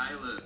Caleb.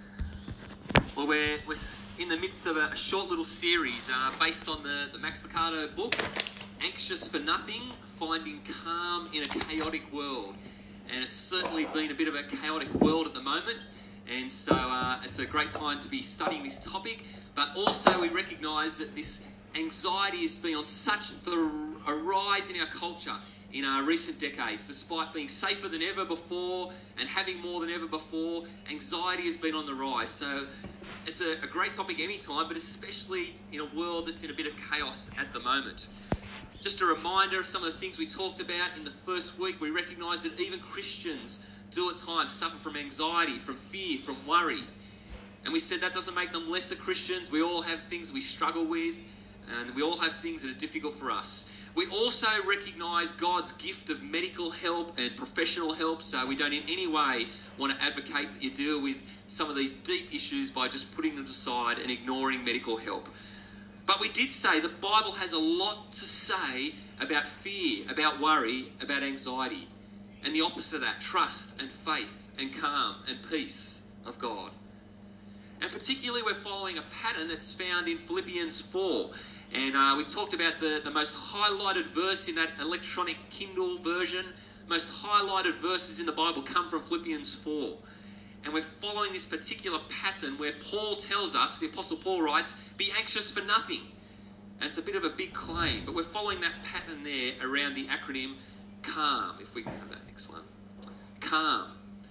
Well, we're in the midst of a short little series based on the Max Lucado book, Anxious for Nothing, Finding Calm in a Chaotic World. And it's certainly been a bit of a chaotic world at the moment, and so it's a great time to be studying this topic. But also we recognise that this anxiety has been on such a rise in our culture in our recent decades. Despite being safer than ever before and having more than ever before, anxiety has been on the rise. So it's a great topic anytime, but especially in a world that's in a bit of chaos at the moment. Just a reminder of some of the things we talked about in the first week. We recognise that even Christians do at times suffer from anxiety, from fear, from worry. And we said that doesn't make them lesser Christians. We all have things we struggle with, and we all have things that are difficult for us. We also recognise God's gift of medical help and professional help, so we don't in any way want to advocate that you deal with some of these deep issues by just putting them aside and ignoring medical help. But we did say the Bible has a lot to say about fear, about worry, about anxiety. And the opposite of that, trust and faith and calm and peace of God. And particularly we're following a pattern that's found in Philippians 4. And we talked about the most highlighted verse in that electronic Kindle version. Most highlighted verses in the Bible come from Philippians 4. And we're following this particular pattern where Paul tells us, the Apostle Paul writes, be anxious for nothing. And it's a bit of a big claim, but we're following that pattern there around the acronym CALM, if we can have that next one. CALM.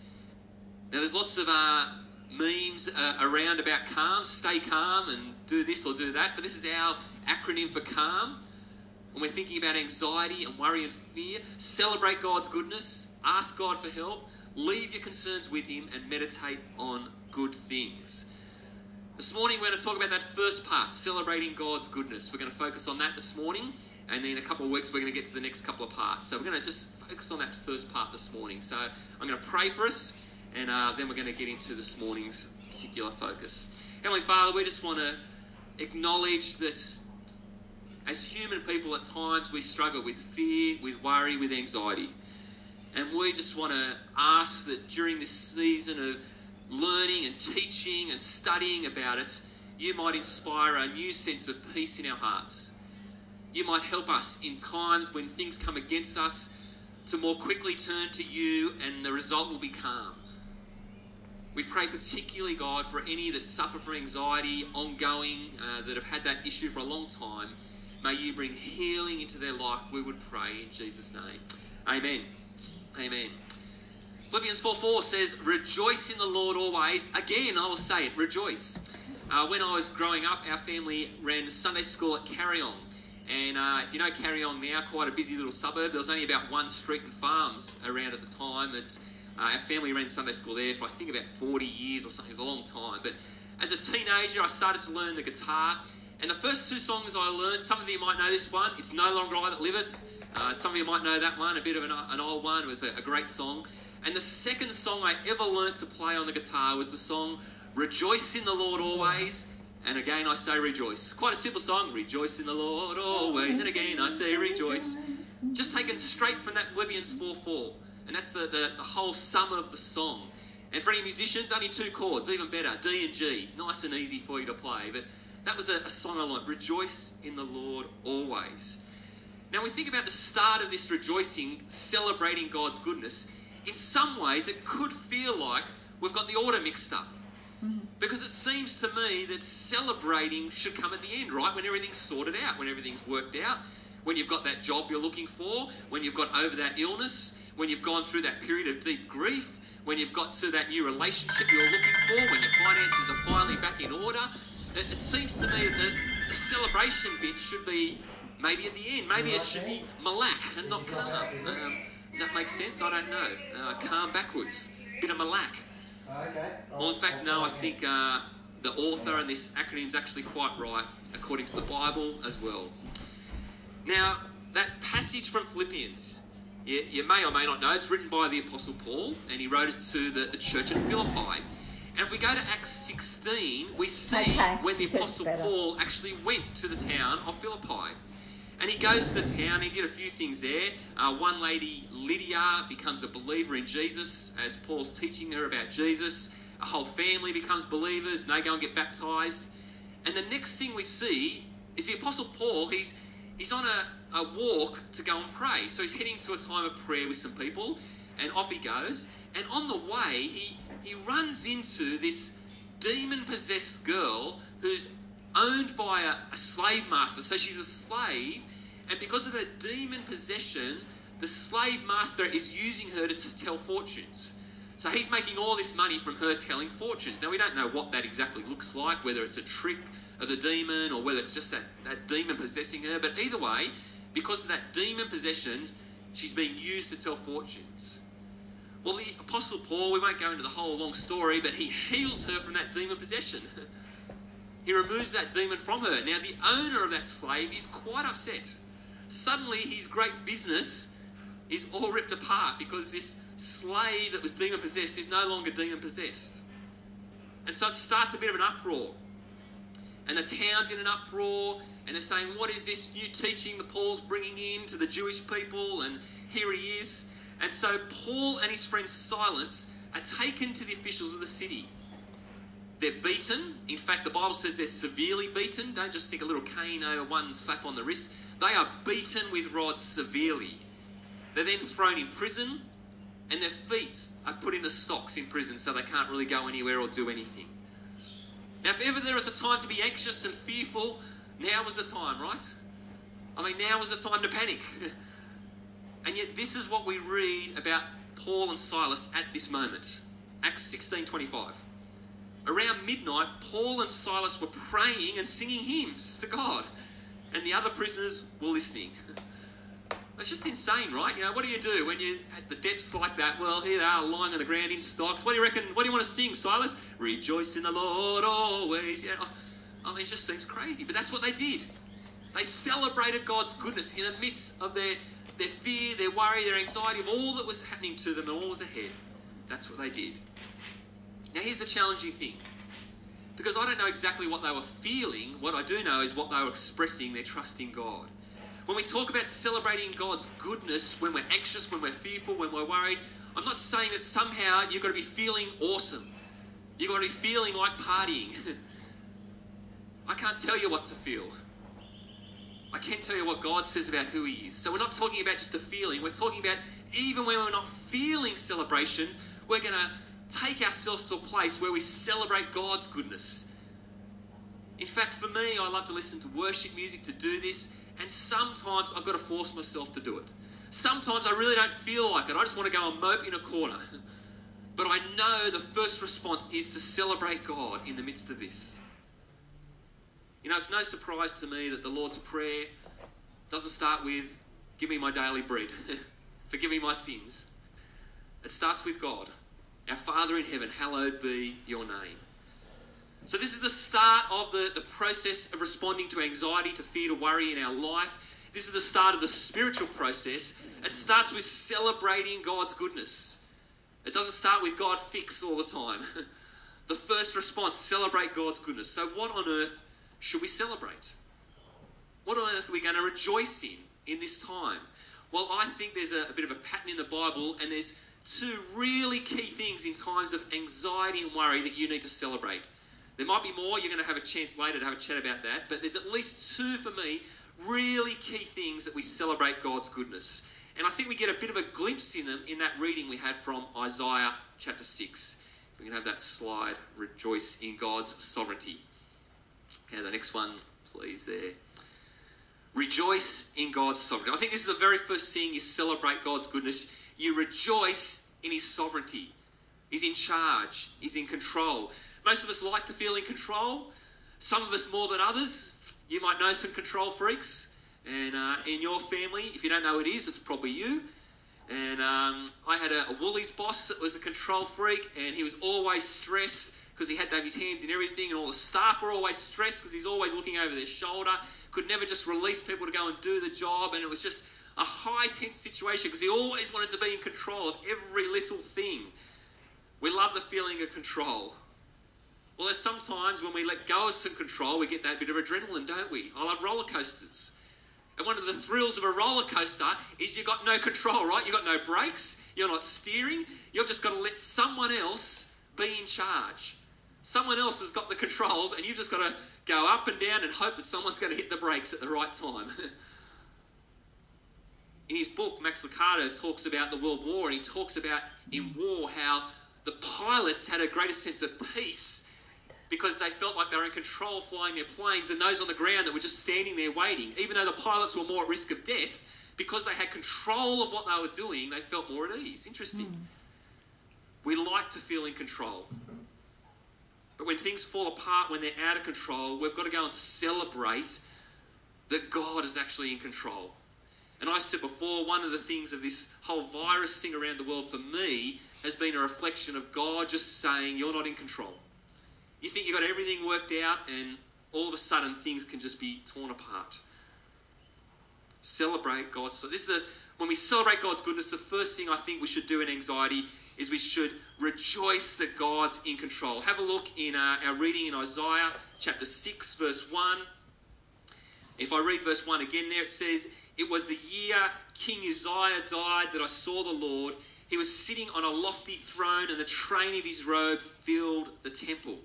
Now there's lots of memes around about calm, stay calm and do this or do that, but this is our acronym for CALM. When we're thinking about anxiety and worry and fear, celebrate God's goodness, ask God for help, leave your concerns with Him and meditate on good things. This morning we're going to talk about that first part, celebrating God's goodness. We're going to focus on that this morning, and then in a couple of weeks we're going to get to the next couple of parts. So we're going to just focus on that first part this morning. So I'm going to pray for us, and then we're going to get into this morning's particular focus. Heavenly Father, we just want to acknowledge that as human people at times we struggle with fear, with worry, with anxiety. And we just want to ask that during this season of learning and teaching and studying about it, you might inspire a new sense of peace in our hearts. You might help us in times when things come against us to more quickly turn to you, and the result will be calm. We pray particularly, God, for any that suffer from anxiety ongoing, that have had that issue for a long time. May you bring healing into their life, we would pray in Jesus' name. Amen. Amen. Philippians 4:4 says, rejoice in the Lord always. Again, I will say it, rejoice. When I was growing up, our family ran Sunday school at Carryong. And if you know Carryong now, quite a busy little suburb. There was only about one street and farms around at the time. Our family ran Sunday school there for I think about 40 years or something. It was a long time. But as a teenager, I started to learn the guitar. And the first two songs I learned, some of you might know this one. It's No Longer I That Liveth. Some of you might know that one, a bit of an old one. It was a great song. And the second song I ever learnt to play on the guitar was the song Rejoice in the Lord Always. And again I say rejoice. Quite a simple song. Rejoice in the Lord always. And again I say rejoice. Just taken straight from that Philippians 4:4. And that's the whole sum of the song. And for any musicians, only two chords, even better, D and G. Nice and easy for you to play. But that was a song I learnt. Rejoice in the Lord always. Now we think about the start of this rejoicing, celebrating God's goodness. In some ways it could feel like we've got the order mixed up. Because it seems to me that celebrating should come at the end, right? When everything's sorted out, when everything's worked out, when you've got that job you're looking for, when you've got over that illness, when you've gone through that period of deep grief, when you've got to that new relationship you're looking for, when your finances are finally back in order. It seems to me that the celebration bit should be maybe at the end. Maybe it should be malak and not calm. Does that make sense? I don't know. Calm backwards. Bit of malak. Okay. Well, in fact, no, I think the author and this acronym is actually quite right, according to the Bible as well. Now, that passage from Philippians, you may or may not know, it's written by the Apostle Paul, and he wrote it to the church at Philippi. And if we go to Acts 16, we see when the Apostle Paul actually went to the town of Philippi. And he goes to the town, he did a few things there. One lady, Lydia, becomes a believer in Jesus as Paul's teaching her about Jesus. a whole family becomes believers and they go and get baptized. And the next thing we see is the Apostle Paul, he's on a walk to go and pray. So he's heading to a time of prayer with some people, and off he goes. And on the way, he runs into this demon-possessed girl who's owned by a slave master. So she's a slave, and because of her demon possession, the slave master is using her to tell fortunes. So he's making all this money from her telling fortunes. Now, we don't know what that exactly looks like, whether it's a trick of the demon or whether it's just that demon possessing her. But either way, because of that demon possession, she's being used to tell fortunes. Well, the Apostle Paul, we won't go into the whole long story, but he heals her from that demon possession. He removes that demon from her. Now, the owner of that slave is quite upset. Suddenly, his great business is all ripped apart because this slave that was demon-possessed is no longer demon-possessed. And so it starts a bit of an uproar. And the town's in an uproar, and they're saying, what is this new teaching that Paul's bringing in to the Jewish people? And here he is. And so Paul and his friend Silas are taken to the officials of the city. They're beaten. In fact, the Bible says they're severely beaten. Don't just stick a little cane or one slap on the wrist. They are beaten with rods severely. They're then thrown in prison, and their feet are put into stocks in prison so they can't really go anywhere or do anything. Now, if ever there was a time to be anxious and fearful, now was the time, right? I mean, now was the time to panic. And yet this is what we read about Paul and Silas at this moment. Acts 16:25. Around midnight, Paul and Silas were praying and singing hymns to God, and the other prisoners were listening. It's just insane, right? You know, what do you do when you're at the depths like that? Well, here they are lying on the ground in stocks. What do you reckon? What do you want to sing, Silas? Rejoice in the Lord always. Yeah, I mean, it just seems crazy, but that's what they did. They celebrated God's goodness in the midst of their fear, their worry, their anxiety of all that was happening to them and all was ahead. That's what they did. Now, here's the challenging thing. Because I don't know exactly what they were feeling, what I do know is what they were expressing, their trust in God. When we talk about celebrating God's goodness, when we're anxious, when we're fearful, when we're worried, I'm not saying that somehow you've got to be feeling awesome. You've got to be feeling like partying. I can't tell you what to feel. I can tell you what God says about who he is. So we're not talking about just a feeling. We're talking about even when we're not feeling celebration, we're going to take ourselves to a place where we celebrate God's goodness. In fact, for me, I love to listen to worship music to do this, and sometimes I've got to force myself to do it. Sometimes I really don't feel like it. I just want to go and mope in a corner. But I know the first response is to celebrate God in the midst of this. You know, it's no surprise to me that the Lord's Prayer doesn't start with, give me my daily bread, forgive me my sins. It starts with God. Our Father in heaven, hallowed be your name. So this is the start of the process of responding to anxiety, to fear, to worry in our life. This is the start of the spiritual process. It starts with celebrating God's goodness. It doesn't start with God fix all the time. The first response, celebrate God's goodness. So what on earth should we celebrate? What on earth are we going to rejoice in this time? Well, I think there's a bit of a pattern in the Bible, and there's two really key things in times of anxiety and worry that you need to celebrate. There might be more. You're going to have a chance later to have a chat about that. But there's at least two, for me, really key things that we celebrate God's goodness. And I think we get a bit of a glimpse in them in that reading we had from Isaiah chapter 6. If we can have that slide, rejoice in God's sovereignty. And the next one, please, there. Rejoice in God's sovereignty. I think this is the very first thing you celebrate God's goodness. You rejoice in his sovereignty. He's in charge. He's in control. Most of us like to feel in control. Some of us more than others. You might know some control freaks. And in your family, if you don't know who it is, it's probably you. And I had a Woolies boss that was a control freak, and he was always stressed because he had to have his hands in everything, and all the staff were always stressed because he's always looking over their shoulder. Could never just release people to go and do the job, and it was just a high tense situation because he always wanted to be in control of every little thing. We love the feeling of control. Well, there's sometimes when we let go of some control, we get that bit of adrenaline, don't we? I love roller coasters. And one of the thrills of a roller coaster is you've got no control, right? You've got no brakes. You're not steering. You've just got to let someone else Be in charge. Someone else has got the controls and you've just got to go up and down and hope that someone's going to hit the brakes at the right time. In his book, Max Lucado talks about the World War, and he talks about in war how the pilots had a greater sense of peace because they felt like they were in control flying their planes than those on the ground that were just standing there waiting. Even though the pilots were more at risk of death, because they had control of what they were doing, they felt more at ease. Interesting. We like to feel in control. But when things fall apart, when they're out of control, we've got to go and celebrate that God is actually in control. And I said before, one of the things of this whole virus thing around the world for me has been a reflection of God just saying, you're not in control. You think you've got everything worked out and all of a sudden things can just be torn apart. Celebrate God's... So when we celebrate God's goodness, the first thing I think we should do in anxiety is we should rejoice that God's in control. Have a look in our reading in Isaiah chapter 6, verse 1. If I read verse 1 again there, it says, "It was the year King Uzziah died that I saw the Lord. He was sitting on a lofty throne, and the train of his robe filled the temple."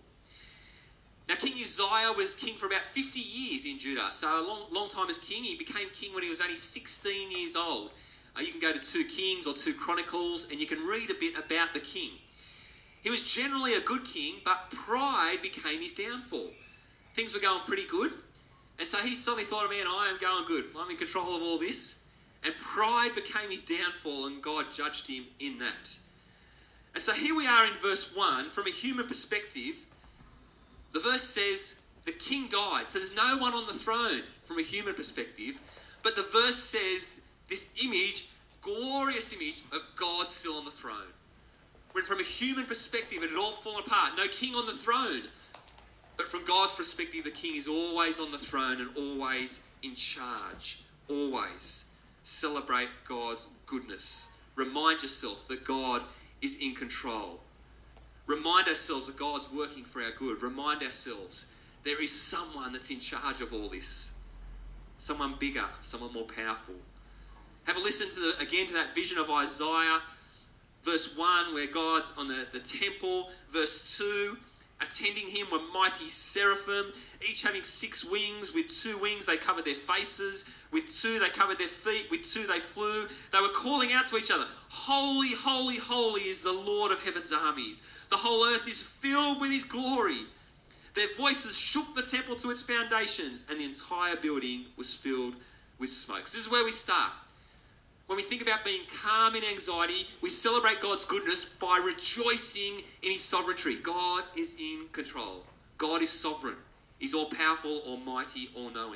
Now, King Uzziah was king for about 50 years in Judah, so a long time as king. He became king when he was only 16 years old. You can go to 2 Kings or 2 Chronicles, and you can read a bit about the king. He was generally a good king, but pride became his downfall. Things were going pretty good, and so he suddenly thought, man, I am going good. I'm in control of all this. And pride became his downfall, and God judged him in that. And so here we are in verse 1. From a human perspective, the verse says the king died. So there's no one on the throne from a human perspective. But the verse says this image, glorious image of God still on the throne. When from a human perspective it had all fallen apart. No king on the throne. But from God's perspective, the king is always on the throne and always in charge. Always. Celebrate God's goodness. Remind yourself that God is in control. Remind ourselves that God's working for our good. Remind ourselves there is someone that's in charge of all this. Someone bigger, someone more powerful. Have a listen again to that vision of Isaiah. Verse 1, where God's on the temple. Verse 2, attending him were mighty seraphim, each having 6 wings. With 2 wings they covered their faces. With 2 they covered their feet. With 2 they flew. They were calling out to each other, "Holy, holy, holy is the Lord of heaven's armies. The whole earth is filled with his glory." Their voices shook the temple to its foundations, and the entire building was filled with smoke. So this is where we start. When we think about being calm in anxiety, we celebrate God's goodness by rejoicing in his sovereignty. God is in control. God is sovereign. He's all-powerful, almighty, all-knowing.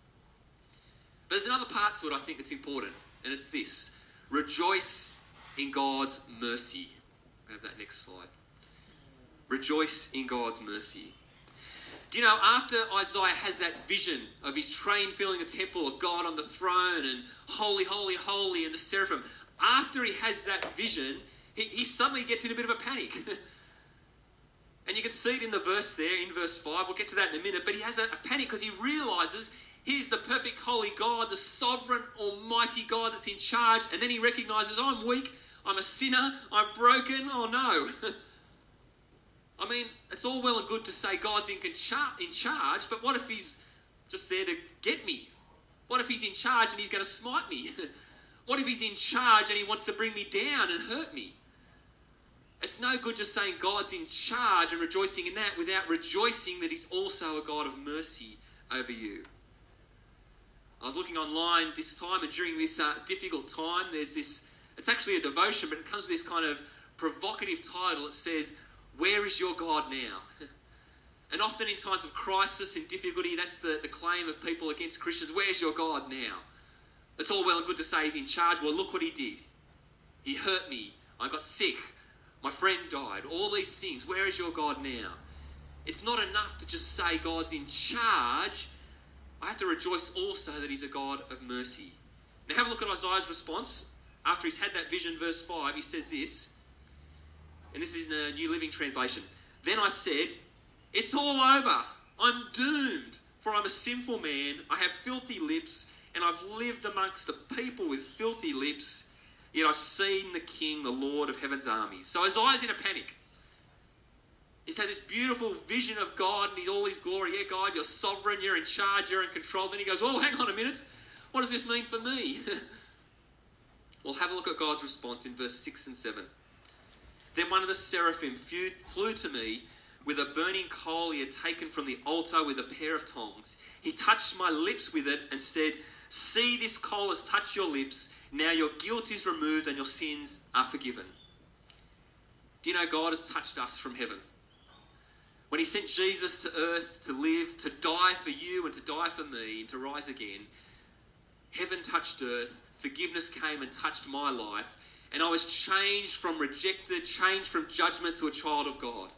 But there's another part to it I think that's important, and it's this. Rejoice in God's mercy. I have that next slide. Rejoice in God's mercy. Do you know, after Isaiah has that vision of his train filling the temple, of God on the throne, and holy, holy, holy, and the seraphim, after he has that vision, he suddenly gets in a bit of a panic. And you can see it in the verse there, in verse 5. We'll get to that in a minute. But he has a panic because he realises here's the perfect holy God, the sovereign, almighty God that's in charge. And then he recognises, I'm weak, I'm a sinner, I'm broken, oh no. I mean, it's all well and good to say God's in charge, but what if he's just there to get me? What if he's in charge and he's going to smite me? What if he's in charge and he wants to bring me down and hurt me? It's no good just saying God's in charge and rejoicing in that without rejoicing that he's also a God of mercy over you. I was looking online this time, and during this difficult time, there's this, it's actually a devotion, but it comes with this kind of provocative title. It says, "Where is your God now?" And often in times of crisis and difficulty, that's the claim of people against Christians. Where's your God now? It's all well and good to say he's in charge. Well, look what he did. He hurt me. I got sick. My friend died. All these things. Where is your God now? It's not enough to just say God's in charge. I have to rejoice also that he's a God of mercy. Now have a look at Isaiah's response. After he's had that vision, verse 5, he says this. And this is in the New Living Translation. "Then I said, it's all over. I'm doomed, for I'm a sinful man. I have filthy lips, and I've lived amongst the people with filthy lips. Yet I've seen the King, the Lord of heaven's armies." So Isaiah's in a panic. He's had this beautiful vision of God and all his glory. Yeah, God, you're sovereign, you're in charge, you're in control. Then he goes, oh, hang on a minute. What does this mean for me? Well, have a look at God's response in verse 6 and 7. Then one of the seraphim flew to me with a burning coal he had taken from the altar with a pair of tongs. He touched my lips with it and said, see, this coal has touched your lips. Now your guilt is removed and your sins are forgiven. Do you know God has touched us from heaven? When he sent Jesus to earth to live, to die for you and to die for me and to rise again, heaven touched earth, forgiveness came and touched my life, and I was changed from rejected, changed from judgment to a child of God.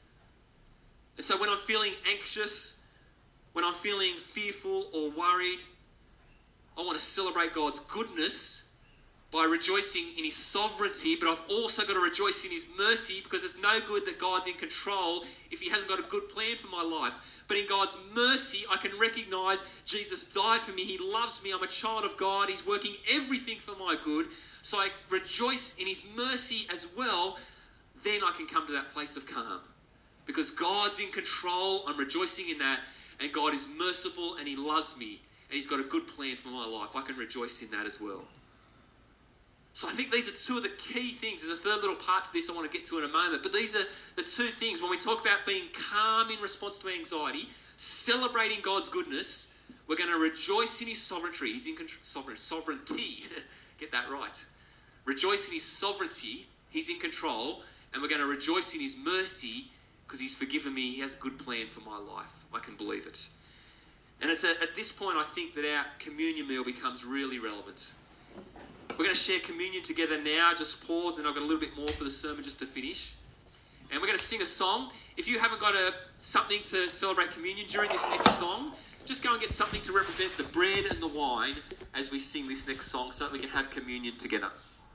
And so when I'm feeling anxious, when I'm feeling fearful or worried, I want to celebrate God's goodness by rejoicing in his sovereignty, but I've also got to rejoice in his mercy, because it's no good that God's in control if he hasn't got a good plan for my life. But in God's mercy, I can recognize Jesus died for me. He loves me. I'm a child of God. He's working everything for my good. So I rejoice in his mercy as well. Then I can come to that place of calm. Because God's in control, I'm rejoicing in that, and God is merciful and he loves me, and he's got a good plan for my life. I can rejoice in that as well. So I think these are two of the key things. There's a third little part to this I want to get to in a moment. But these are the two things. When we talk about being calm in response to anxiety, celebrating God's goodness, we're going to rejoice in his sovereignty. He's in sovereignty. Get that right. Rejoice in his sovereignty. He's in control. And we're going to rejoice in his mercy because he's forgiven me. He has a good plan for my life. I can believe it. And it's at this point, I think, that our communion meal becomes really relevant. We're going to share communion together now. Just pause, and I've got a little bit more for the sermon just to finish. And we're going to sing a song. If you haven't got something to celebrate communion during this next song, just go and get something to represent the bread and the wine as we sing this next song so that we can have communion together.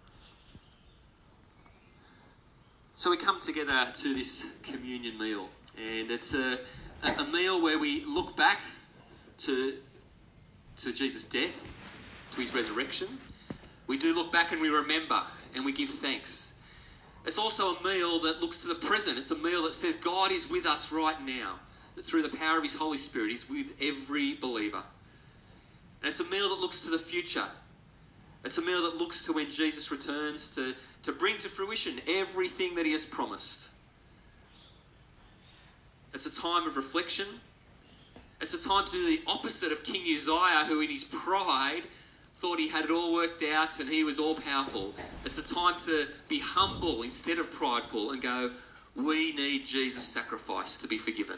So we come together to this communion meal, and it's a meal where we look back to Jesus' death, to his resurrection. We do look back and we remember and we give thanks. It's also a meal that looks to the present. It's a meal that says God is with us right now, that through the power of his Holy Spirit, he's with every believer. And it's a meal that looks to the future. It's a meal that looks to when Jesus returns to bring to fruition everything that he has promised. It's a time of reflection. It's a time to do the opposite of King Uzziah, who in his pride thought he had it all worked out and he was all powerful. It's a time to be humble instead of prideful and go, we need Jesus' sacrifice to be forgiven.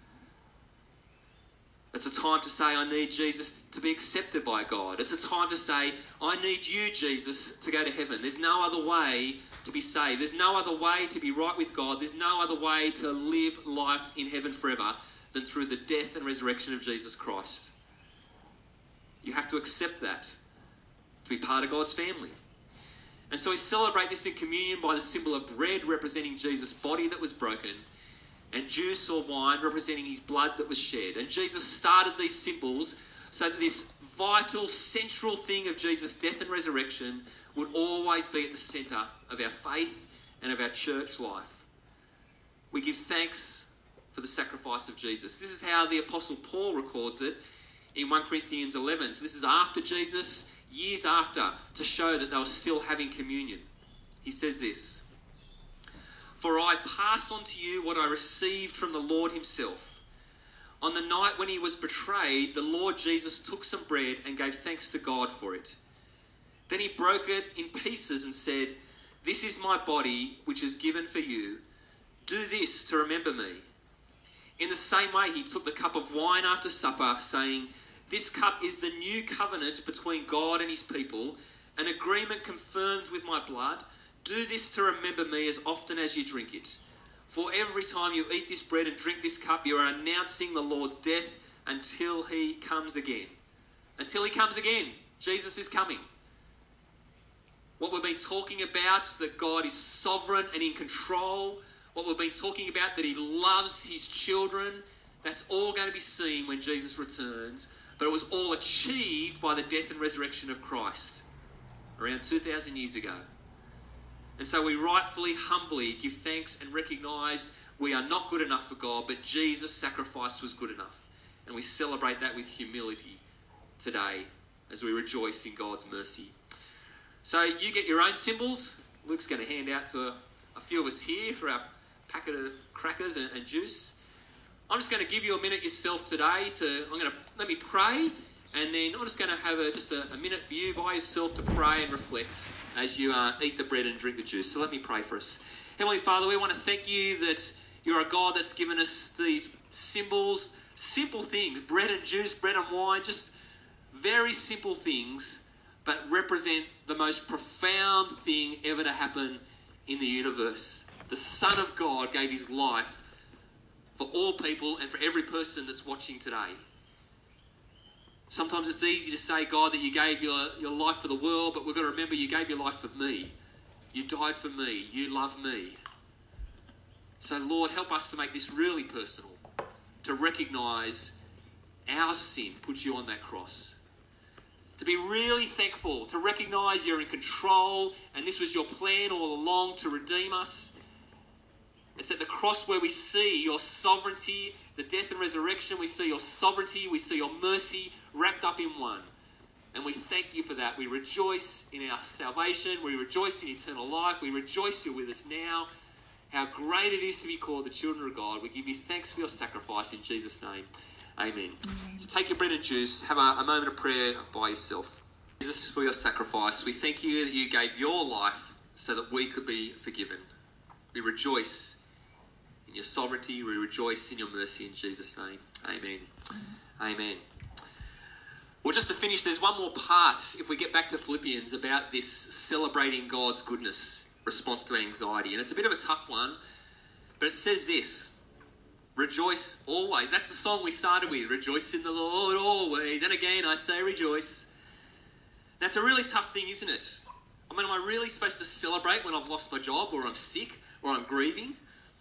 It's a time to say, I need Jesus to be accepted by God. It's a time to say, I need you, Jesus, to go to heaven. There's no other way to be saved. There's no other way to be right with God. There's no other way to live life in heaven forever than through the death and resurrection of Jesus Christ. You have to accept that to be part of God's family. And so we celebrate this in communion by the symbol of bread representing Jesus' body that was broken, and juice or wine representing his blood that was shed. And Jesus started these symbols so that this vital, central thing of Jesus' death and resurrection would always be at the centre of our faith and of our church life. We give thanks for the sacrifice of Jesus. This is how the Apostle Paul records it in 1 Corinthians 11. So this is after Jesus, years after, to show that they were still having communion. He says this, "For I pass on to you what I received from the Lord himself. On the night when he was betrayed, the Lord Jesus took some bread and gave thanks to God for it. Then he broke it in pieces and said, 'This is my body, which is given for you. Do this to remember me.' In the same way, he took the cup of wine after supper, saying, 'This cup is the new covenant between God and his people, an agreement confirmed with my blood. Do this to remember me as often as you drink it. For every time you eat this bread and drink this cup, you are announcing the Lord's death until he comes again.'" Until he comes again. Jesus is coming. What we've been talking about is that God is sovereign and in control. What we've been talking about, that he loves his children, that's all going to be seen when Jesus returns. But it was all achieved by the death and resurrection of Christ around 2,000 years ago. And so we rightfully, humbly give thanks and recognise we are not good enough for God, but Jesus' sacrifice was good enough. And we celebrate that with humility today as we rejoice in God's mercy. So you get your own symbols. Luke's going to hand out to a few of us here for our packet of crackers and juice. I'm just going to give you a minute yourself today let me pray, and then I'm just going to have just a minute for you by yourself to pray and reflect as you eat the bread and drink the juice. So let me pray for us. Heavenly Father, we want to thank you that you're a God that's given us these symbols, simple things, bread and juice, bread and wine, just very simple things, but represent the most profound thing ever to happen in the universe. The Son of God gave his life for all people and for every person that's watching today. Sometimes it's easy to say, God, that you gave your life for the world, but we've got to remember you gave your life for me. You died for me. You love me. So, Lord, help us to make this really personal, to recognise our sin put you on that cross. To be really thankful, to recognise you're in control and this was your plan all along to redeem us. It's at the cross where we see your sovereignty, the death and resurrection, we see your sovereignty, we see your mercy wrapped up in one. And we thank you for that. We rejoice in our salvation. We rejoice in eternal life. We rejoice you're with us now. How great it is to be called the children of God. We give you thanks for your sacrifice in Jesus' name. Amen. So take your bread and juice. Have a moment of prayer by yourself. Jesus, for your sacrifice. We thank you that you gave your life so that we could be forgiven. We rejoice in your sovereignty. We rejoice in your mercy in Jesus' name. Amen. Amen. Well, just to finish, there's one more part, if we get back to Philippians, about this celebrating God's goodness, response to anxiety. And it's a bit of a tough one, but it says this: rejoice always. That's the song we started with. Rejoice in the Lord always. And again, I say rejoice. That's a really tough thing, isn't it? I mean, am I really supposed to celebrate when I've lost my job, or I'm sick, or I'm grieving?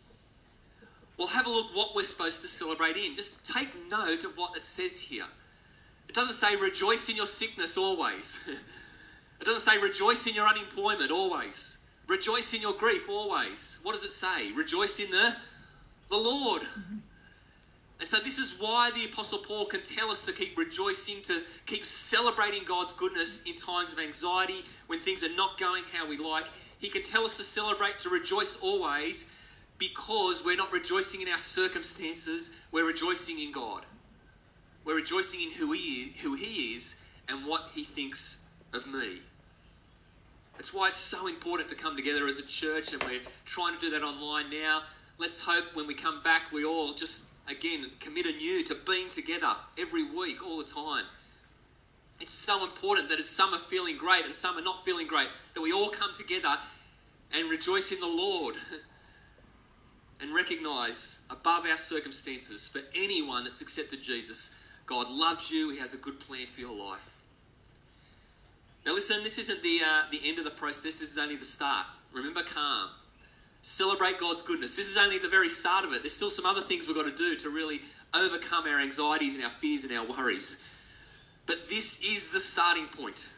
Well, have a look what we're supposed to celebrate in. Just take note of what it says here. It doesn't say rejoice in your sickness always. It doesn't say rejoice in your unemployment always. Rejoice in your grief always. What does it say? Rejoice in the Lord. And so this is why the Apostle Paul can tell us to keep rejoicing, to keep celebrating God's goodness in times of anxiety, when things are not going how we like. He can tell us to celebrate, to rejoice always, because we're not rejoicing in our circumstances, we're rejoicing in God. We're rejoicing in who he is and what he thinks of me. That's why it's so important to come together as a church, and we're trying to do that online now. Let's hope when we come back, we all just, again, commit anew to being together every week, all the time. It's so important that as some are feeling great and some are not feeling great, that we all come together and rejoice in the Lord and recognise above our circumstances, for anyone that's accepted Jesus, God loves you. He has a good plan for your life. Now listen, this isn't the end of the process. This is only the start. Remember, calm. Celebrate God's goodness. This is only the very start of it. There's still some other things we've got to do to really overcome our anxieties and our fears and our worries. But this is the starting point.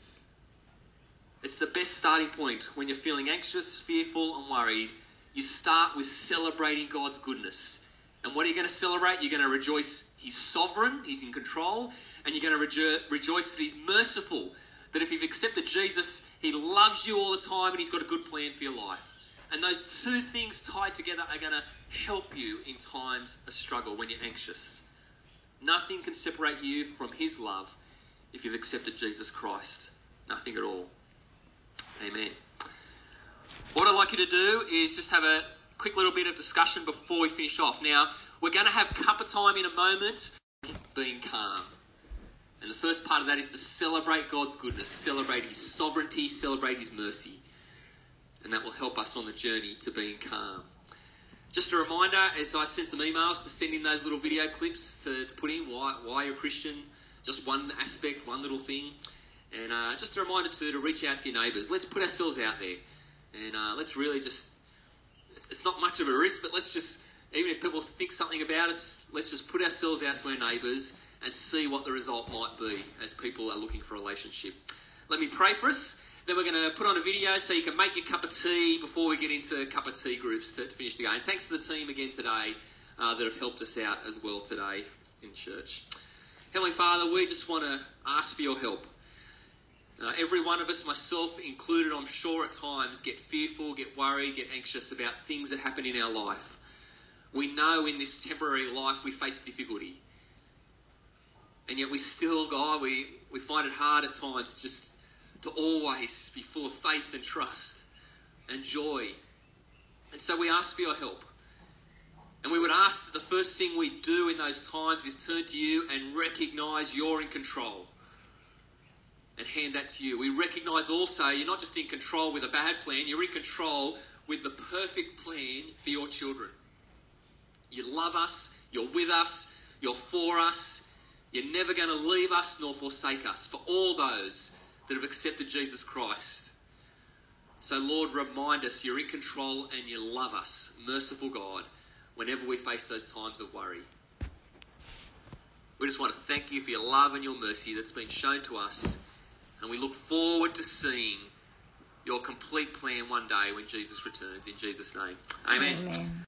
It's the best starting point. When you're feeling anxious, fearful and worried, you start with celebrating God's goodness. And what are you going to celebrate? You're going to rejoice He's sovereign, He's in control, and you're going to rejoice that He's merciful, that if you've accepted Jesus, He loves you all the time and He's got a good plan for your life. And those two things tied together are going to help you in times of struggle when you're anxious. Nothing can separate you from His love if you've accepted Jesus Christ. Nothing at all. Amen. What I'd like you to do is just have a quick little bit of discussion before we finish off. Now, we're going to have cuppa time in a moment, being calm. And the first part of that is to celebrate God's goodness, celebrate His sovereignty, celebrate His mercy. And that will help us on the journey to being calm. Just a reminder, as I sent some emails, to send in those little video clips to put in why you're a Christian, just one aspect, one little thing. And just a reminder too to reach out to your neighbours. Let's put ourselves out there. And let's really just, it's not much of a risk, but let's just, even if people think something about us, let's just put ourselves out to our neighbours and see what the result might be as people are looking for a relationship. Let me pray for us, Then we're going to put on a video so you can make your cup of tea before we get into cup of tea groups to finish the day. And thanks to the team again today that have helped us out as well today in church. Heavenly Father, we just want to ask for your help. Every one of us, myself included, I'm sure at times get fearful, get worried, get anxious about things that happen in our life. We know in this temporary life we face difficulty. And yet we still, God, we find it hard at times just to always be full of faith and trust and joy. And so we ask for your help. And we would ask that the first thing we do in those times is turn to you and recognise you're in control. And hand that to you. We recognise also you're not just in control with a bad plan, you're in control with the perfect plan for your children. You love us, you're with us, you're for us, you're never going to leave us nor forsake us. For all those that have accepted Jesus Christ. So Lord, remind us you're in control and you love us, merciful God, whenever we face those times of worry. We just want to thank you for your love and your mercy that's been shown to us, and we look forward to seeing your complete plan one day when Jesus returns. In Jesus' name, amen.